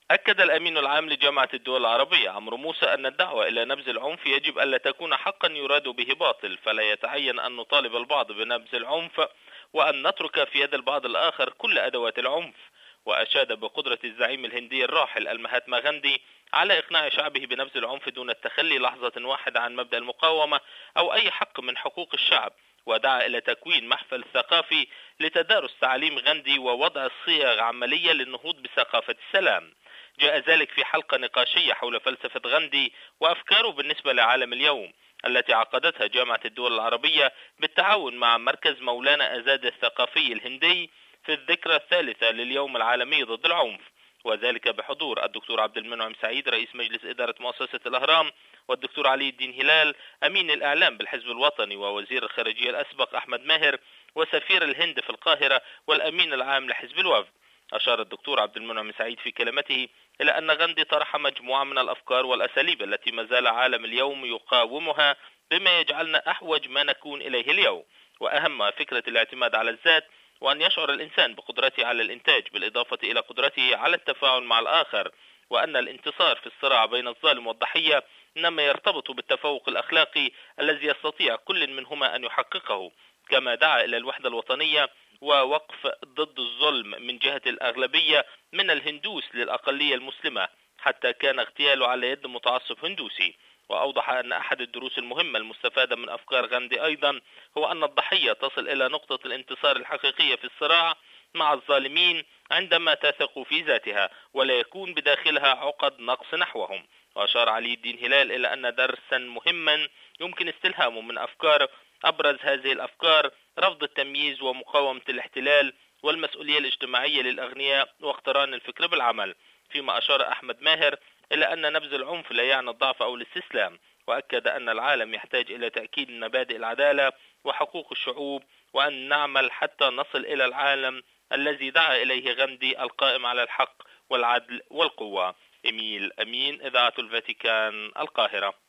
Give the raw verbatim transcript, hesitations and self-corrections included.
أكد الأمين العام لجامعة الدول العربية عمرو موسى أن الدعوة إلى نبذ العنف يجب ألا تكون حقا يراد به باطل، فلا يتعين أن نطالب البعض بنبذ العنف وأن نترك في يد البعض الآخر كل أدوات العنف. وأشاد بقدرة الزعيم الهندي الراحل المهاتما غاندي على إقناع شعبه بنبذ العنف دون التخلي لحظة واحدة عن مبدأ المقاومة أو أي حق من حقوق الشعب، ودعا إلى تكوين محفل ثقافي لتدارس تعاليم غاندي ووضع صيغ عملية للنهوض بثقافة السلام. جاء ذلك في حلقة نقاشية حول فلسفة غاندي وأفكاره بالنسبة لعالم اليوم التي عقدتها جامعة الدول العربية بالتعاون مع مركز مولانا أزاد الثقافي الهندي في الذكرى الثالثة لليوم العالمي ضد العنف، وذلك بحضور الدكتور عبد المنعم سعيد رئيس مجلس إدارة مؤسسة الأهرام، والدكتور علي الدين هلال أمين الإعلام بالحزب الوطني، ووزير الخارجية الأسبق أحمد ماهر، وسفير الهند في القاهرة، والأمين العام لحزب الوفد. أشار الدكتور عبد المنعم سعيد في كلمته إلى أن غاندي طرح مجموعة من الأفكار والأساليب التي ما زال عالم اليوم يقاومها، بما يجعلنا أحوج ما نكون إليه اليوم، وأهم فكرة الاعتماد على الذات، وأن يشعر الإنسان بقدرته على الإنتاج بالإضافة إلى قدرته على التفاعل مع الآخر، وأن الانتصار في الصراع بين الظالم والضحية إنما يرتبط بالتفوق الأخلاقي الذي يستطيع كل منهما أن يحققه. كما دعا إلى الوحدة الوطنية ووقف ضد الظلم من جهة الأغلبية من الهندوس للأقلية المسلمة حتى كان اغتياله على يد متعصب هندوسي. وأوضح أن أحد الدروس المهمة المستفادة من أفكار غاندي أيضا هو أن الضحية تصل إلى نقطة الانتصار الحقيقية في الصراع مع الظالمين عندما تثق في ذاتها ولا يكون بداخلها عقد نقص نحوهم. وأشار علي الدين هلال إلى أن درسا مهما يمكن استلهامه من أفكار أبرز هذه الأفكار رفض التمييز ومقاومة الاحتلال والمسؤولية الاجتماعية للأغنياء واقتران الفكر بالعمل. فيما أشار أحمد ماهر إلى أن نبذ العنف لا يعني الضعف أو الاستسلام، وأكد أن العالم يحتاج إلى تأكيد مبادئ العدالة وحقوق الشعوب، وأن نعمل حتى نصل إلى العالم الذي دعا إليه غاندي القائم على الحق والعدل والقوة. إميل أمين، إذاعة الفاتيكان، القاهرة.